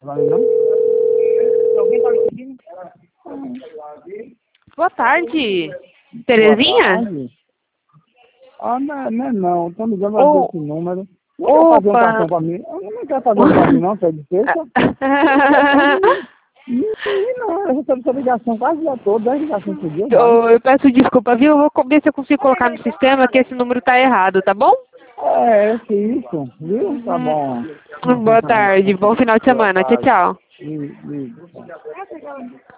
Vai, não? Alguém tá me pedindo? Boa tarde. Terezinha? Ah, não. Estão ligando Ô, desse número. Não quer fazer um opa. cartão pra mim? Eu não quero fazer um pra mim, não, que é de sexta. Não, eu recebo essa ligação quase o dia todo, 10 ligações por dia, vai. Eu peço desculpa, viu? Eu vou ver se eu consigo colocar no sistema que esse número tá errado, tá bom? Que isso, viu? Tá bom. Boa tarde, bom final de semana. Tchau, tchau. Isso.